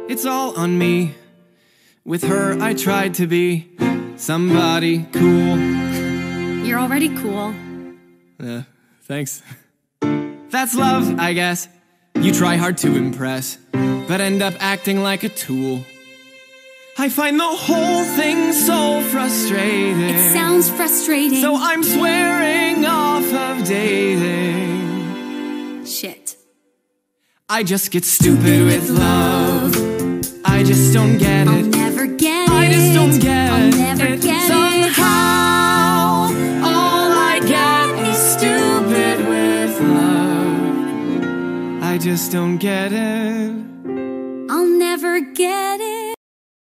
It's all on me. With her I tried to be somebody cool. You're already cool. Thanks. That's love, I guess. You try hard to impress, but end up acting like a tool. I find the whole thing so frustrating. It sounds frustrating. So I'm swearing off of dating. Shit. I just get stupid with love. I just don't get I'll it. never get it. I just don't get I'll never it. get it. Somehow, all I get is stupid with love. I just don't get it. I'll never get it.